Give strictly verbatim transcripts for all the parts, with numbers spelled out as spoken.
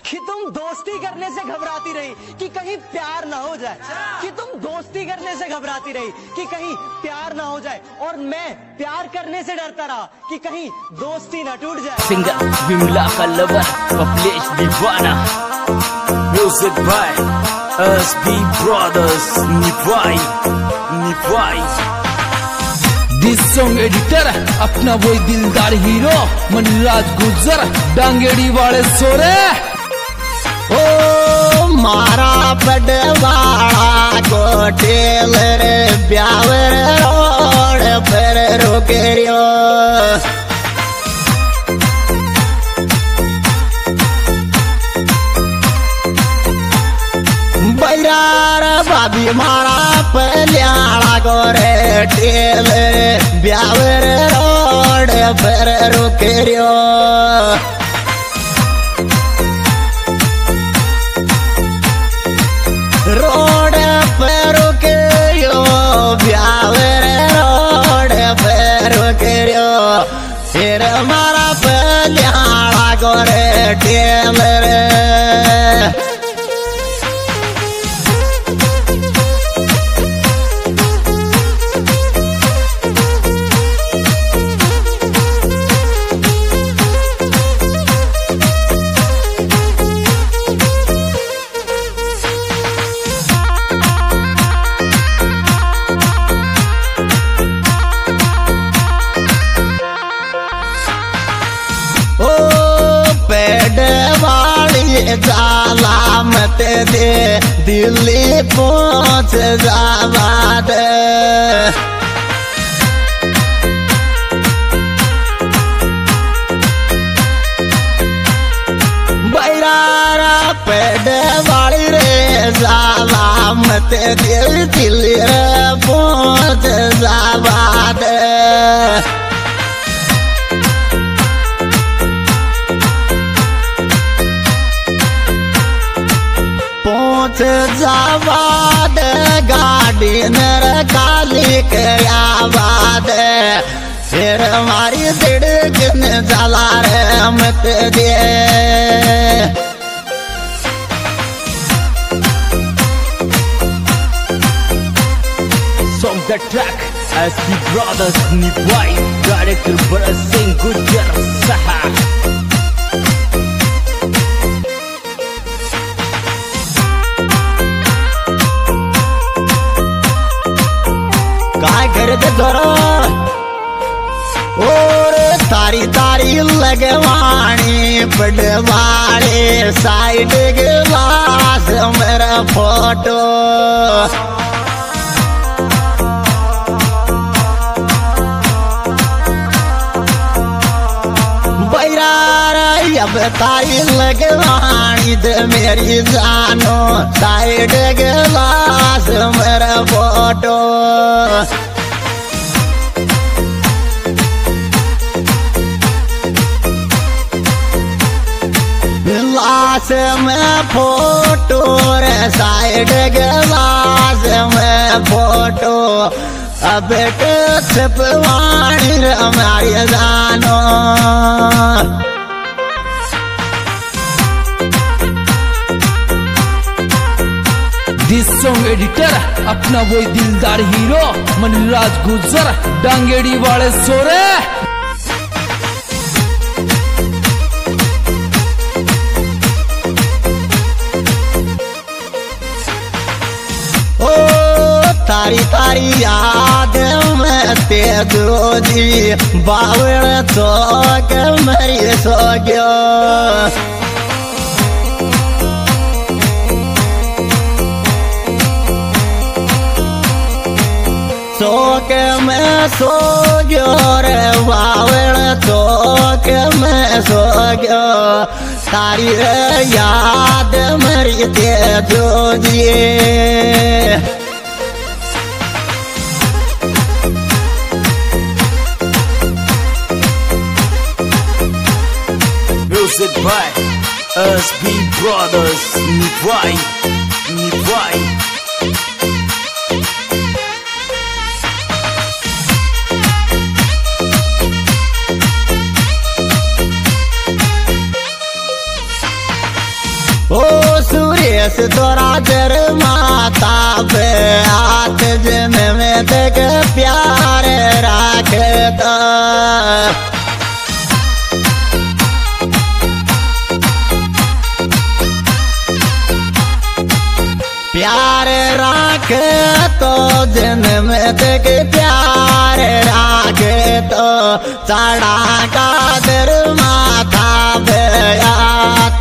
कि तुम दोस्ती करने से घबराती रही कि कहीं प्यार ना हो जाए, कि तुम दोस्ती करने से घबराती रही कि कहीं प्यार ना हो जाए, और मैं प्यार करने से डरता रहा कि कहीं दोस्ती ना टूट जाए। सिंगर विमला खलवर कमलेश दीवाना, म्यूजिक बाय एसबी ब्रदर्स निभाई निभाई। दिस सॉन्ग एडिटर अपना वही दिलदार हीरो मनीराज गुजर डांगेड़ी वाले सोरे। ओ मारा बड़वाड़ा को टेलर ब्यावर रोड पर रोके रियो, बैरार भाभी मारा पल्याड़ा को रे टेलर ब्यावर रोड पर रोके रियो। रोड पर रुके यो ब्यावर रोड पर रुके यो, फिर मारा पल्याड़ा गोरे टेलर। जाला मत दे दिल्ली पहुंच जावा दे, बैरारा पेड़ वाली रे जाला मत दे दिल्ली पहुंच जावा दे। जावाद गाड़ी नर काली के आवाद, फिर हमारी दिड़कन जला रे मत दे। Song the track S B brothers Niwai, director Bharat Singh Gujar साहब। काय कर दे धरो और तारी तारी लगवानी पड़वाड़े साइड ग्लास मेरा फोटो। बैरार अब तारी लगवानी दे मेरी जानो साइड ग्लास मेरा फोटो। ग्लास में फोटो रे साइड ग्लास में फोटो, अब छपवानी रे हमारी जानो। दिस सॉन्ग एडिटर अपना वही दिलदार हीरो मनीराज गुजर डांगेड़ी वाले सोरे। ओ तारी तारी याद में ते दो जी बावड़ चौक मरी सो गयो, चौक में सो गयो रे बावड़ चौक में सो गयो। तारी याद मरी ते जो जिए, म्यूजिक बाय एसबी ब्रदर्स निभाई निभाई। ओ सुरेश तोरा जर माता पे हाथ जन में देख प्यार राखे तो प्यार राखे तो जन्म तक प्यार राखे तो चढ़ा का दर माथा बेयात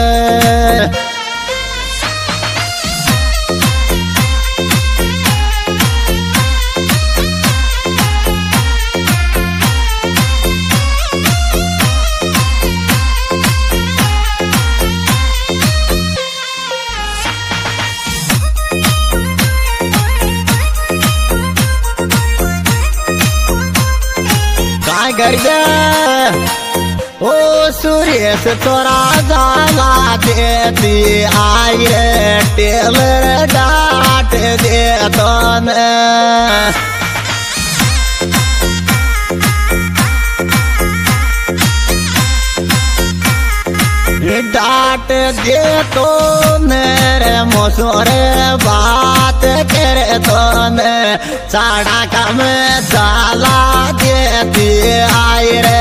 कर ओ सुरेश तोरा जाला देती आई रे टेलर डाट दे तो डाट दे तो मेरे मोसोरे बात करे तो साड़ा कम जाला देती आई रे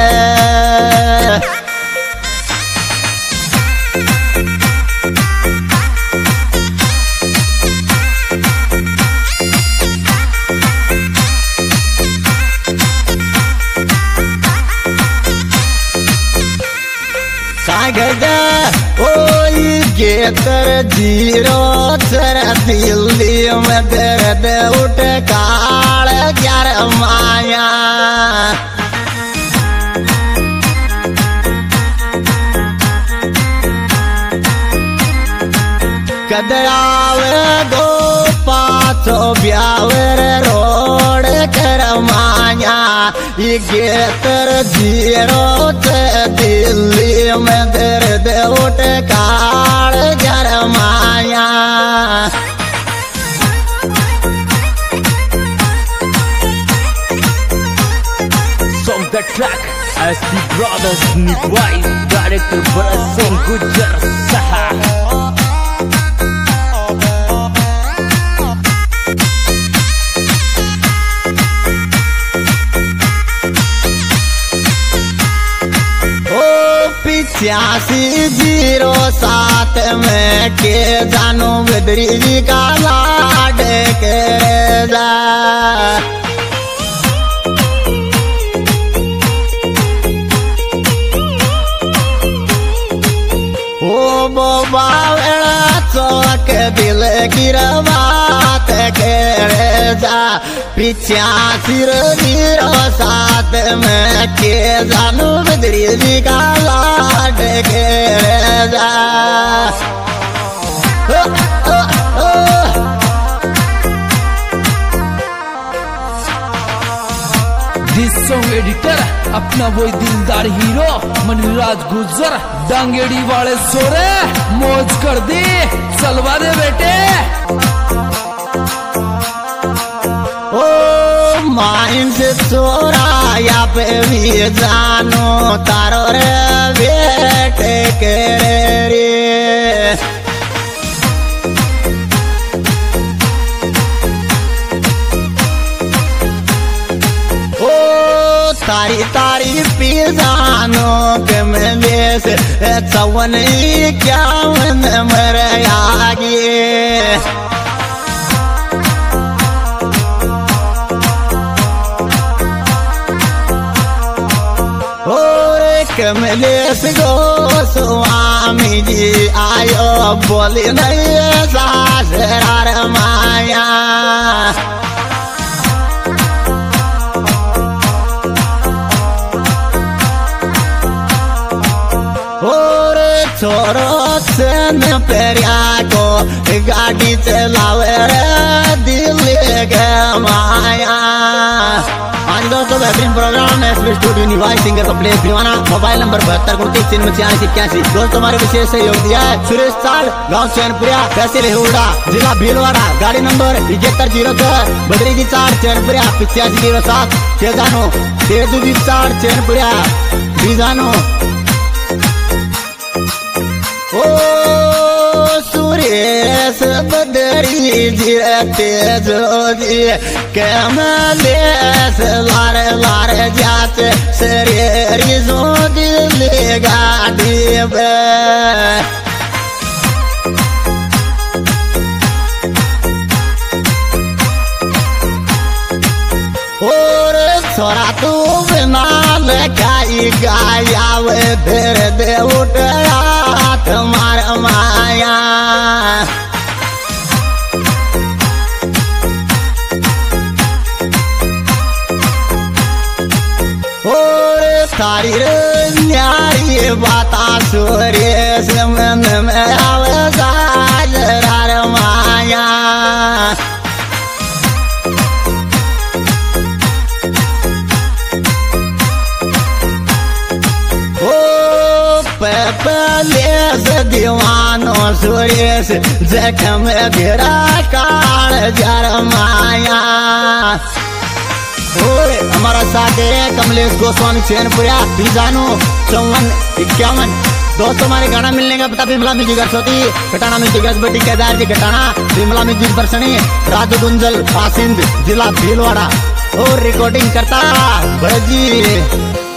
सागर ओई गेतर जीरो सर दिल्ली में दर्द उठ काल ग्यार माया कदरावे गो पाछो ब्यावर रोड कर माया ये गेतर जीरो से दिल्ली में दर्द उठ काल जर माया Song the track S P Brothers Nibwai Director Bharat Singh Gujjar Saha छियासी जीरो सात में के जानो बदरी जी का लाड के जा ओ बाबा चौक दिल की बात करे जा पिछयासी जीरो सात में के जानू बदरी जी का लाड के जा ओ, ओ, ओ। दिस सॉन्ग एडिटर अपना वही दिलदार हीरो मनीराज गुज्जर डांगेड़ी वाले सोरे मौज कर दी सलवा दे बेटे ओ माइन से चोरा या पे भी जानो तारो रे बेटे के रे तारी तारी पी जानो के मैं बेस चवन क्या मन मर आगे और कमलेश गो स्वामी जी आयो बोली नहीं सासरार माया छोरो सन पेरिया को गाड़ी चलावे रे दिल्ली के माया आज दोस्तों बेहतरीन प्रोग्राम है S P studio Niwai singer Kamlesh Deewana mobile number बहत्तर उनतीस तीन छियासी इक्यासी दोस्तों हमारे विशेष सहयोग दिया है सुरेश साल गाँव चैनपुरिया तहसील हुडा जिला भीलवाड़ा गाड़ी नंबर इकहत्तर जीरो चार बदरी जी चार चैनपुरिया पिचासी जीरो सात तेजानो तेजू जी चार चैनपुरिया बीजानो ओ जी तेज जी कमले से लार लार जाते शरीर जो दिल गाड़ी पे और छोरा तू बिना लखाई गायाव फिर दे उठा तुम्हार माया और सारी न्यारी बाता सूर्य से मन में आवाज माया पलेस दीवानो सुरेश जखम घेरा काल जरमाया हमारा साथ है कमलेश गोस्वामी चैनपुरिया बीजानो चौवन इक्यावन दोस्तों हमारे गाना मिलने का पता बिमला म्यूजिक सोती घटाना म्यूजिक बटी केदार जी घटाना बिमला म्यूजिक बरसनी राजू गुंजल आसिंद जिला भीलवाड़ा और रिकॉर्डिंग करता भजी